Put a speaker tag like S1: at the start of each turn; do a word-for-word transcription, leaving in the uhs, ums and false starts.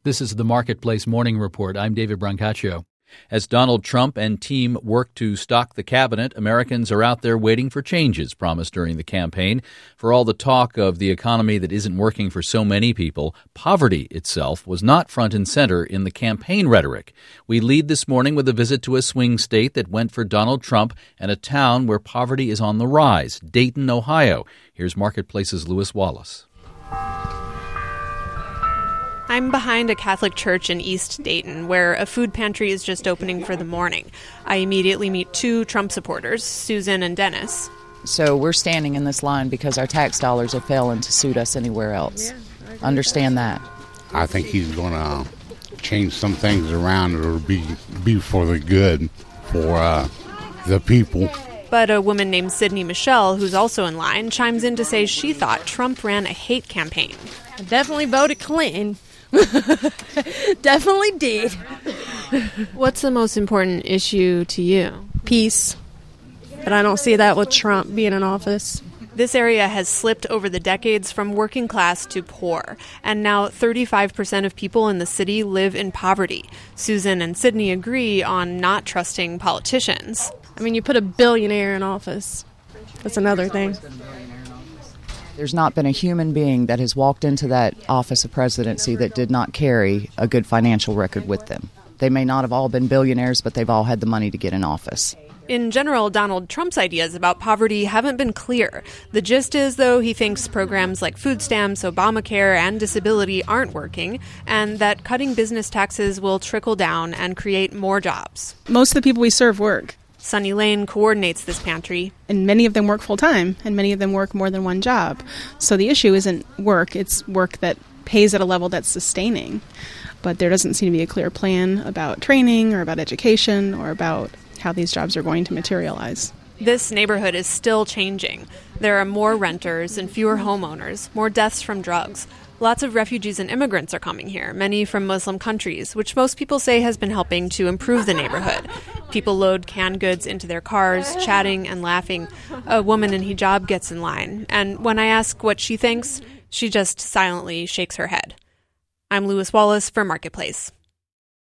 S1: This is the Marketplace Morning Report. I'm David Brancaccio. As Donald Trump and team work to stock the cabinet, Americans are out there waiting for changes promised during the campaign. For all the talk of the economy that isn't working for so many people, poverty itself was not front and center in the campaign rhetoric. We lead this morning with a visit to a swing state that went for Donald Trump and a town where poverty is on the rise, Dayton, Ohio. Here's Marketplace's Lewis Wallace.
S2: I'm behind a Catholic church in East Dayton, where a food pantry is just opening for the morning. I immediately meet two Trump supporters, Susan and Dennis.
S3: So we're standing in this line because our tax dollars are failing to suit us anywhere else. Yeah, Understand that.
S4: I think he's going to change some things around that will be, be for the good for uh, the people.
S2: But a woman named Sydney Michelle, who's also in line, chimes in to say she thought Trump ran a hate campaign.
S5: I definitely voted Clinton. Definitely did.
S2: What's the most important issue to you?
S5: Peace. But I don't see that with Trump being in office.
S2: This area has slipped over the decades from working class to poor, and now thirty-five percent of people in the city live in poverty. Susan and Sydney agree on not trusting politicians.
S5: I mean, you put a billionaire in office. That's another thing.
S3: There's not been a human being that has walked into that office of presidency that did not carry a good financial record with them. They may not have all been billionaires, but they've all had the money to get in office.
S2: In general, Donald Trump's ideas about poverty haven't been clear. The gist is, though, he thinks programs like food stamps, Obamacare, and disability aren't working, and that cutting business taxes will trickle down and create more jobs.
S6: Most of the people we serve work.
S2: Sunny Lane coordinates this pantry.
S6: And many of them work full-time, and many of them work more than one job. So the issue isn't work, it's work that pays at a level that's sustaining. But there doesn't seem to be a clear plan about training or about education or about how these jobs are going to materialize.
S2: This neighborhood is still changing. There are more renters and fewer homeowners, more deaths from drugs. Lots of refugees and immigrants are coming here, many from Muslim countries, which most people say has been helping to improve the neighborhood. People load canned goods into their cars, chatting and laughing. A woman in hijab gets in line, and when I ask what she thinks, she just silently shakes her head. I'm Lewis Wallace for Marketplace.